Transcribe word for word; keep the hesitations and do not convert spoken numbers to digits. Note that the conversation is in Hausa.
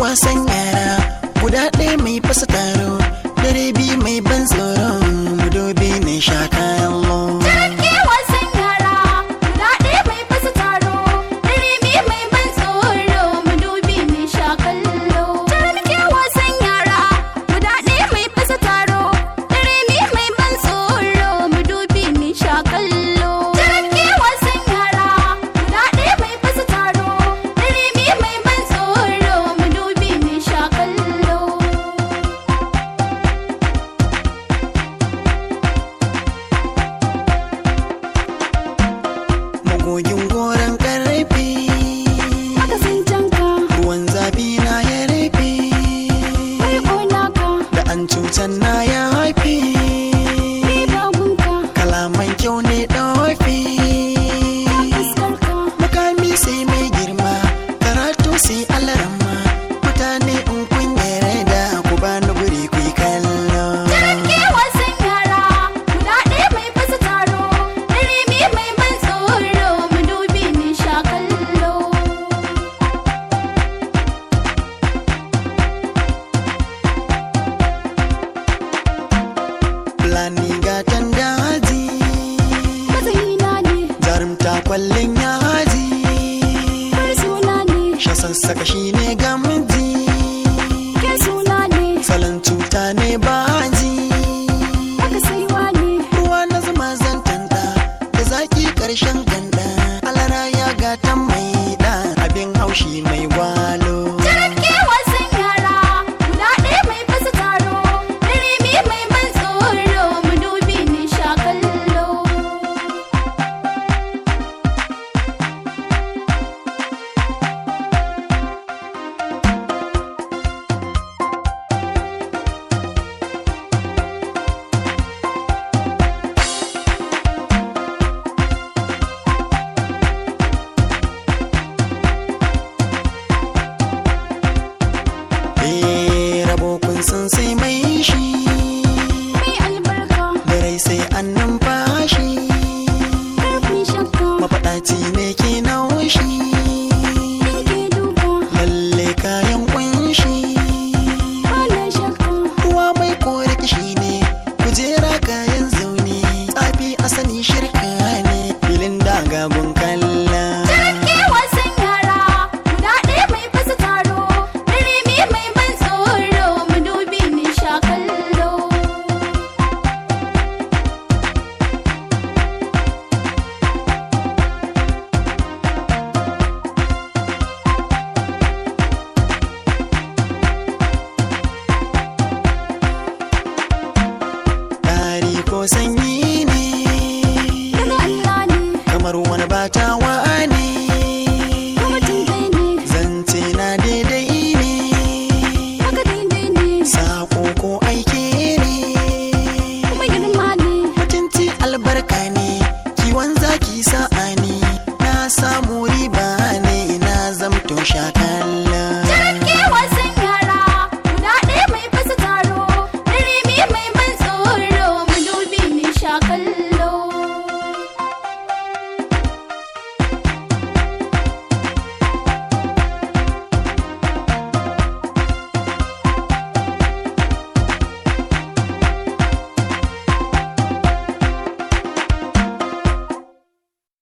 wasan yara guda ɗaya mai fasa taro, dare biyu mai ban tsoro, madubi ne sha kallo. Jirgi wasan yara guda ɗaya mai fasa taro, dare biyu mai ban tsoro, madubi ne sha kallo. Jirgi wasan yara guda ɗaya mai fasa taro, dare biyu mai ban tsoro, madubi ne sha kallo. Jirgi wasan yara guda ɗaya mai fasa taro, dare biyu mai ban tsoro, madubi ne sha kallo. Magogin goron ƙarfe, Akasin canka, ruwan zafi na ya rufe, bai ƙona ka, da an cutar na ya haife, riba gunka, kalaman kyau ne ɗofe. fuskar ka. Mukami sai mai girma, karatu sai alarama, mutane in kun yarda ku bani guri ku yi kallo. Jirgi wasan yara guda ɗaya mai fasa taro, dare biyu mai ban tsoro, madubi ne sha kallo. Fulani gatan daji, Matsayina ne, jarumta kwallon yaji, bar suna ne, sha sassaka shi ne gamji, ke suna ne, salon cuta ne baji. aka saiwa ne. Ruwa na zuma zan tanda, da zaki ƙarshen ganda, alara ya gatan mai da abin haushi mai gwalo. Jirgi wasan yara guda ɗaya mai fasa taro, dare biyu mai ban tsoro, madubi ne sha kallo. Eh, rabo kun san sai mai shi, Mai albarka, da rai sai an numfashi, ƙarfin shakka, mafaɗaci ne ke naushi, ni ke duka, lalle kayan ƙunshi. bana shakka. Ruwa mai kore kishi ne, kujera kayan zaune, tsafi asani shirka ne, filin daga gun kalla. Jirgi wasan yara guda ɗaya mai fasa taro, dare biyu mai ban tsoro, madubi ne sha kallo. Dari ko sanyi ne, Daga Allah ne, kamar wani batawa ne, kuma tunzai ne, zance na daidai ne, haka daidai ne, sako ko aike ne, kuma girma ne. mutunci albarka ne, kiwon zaki sa'a ne, na samu riba ne, na zamto shaka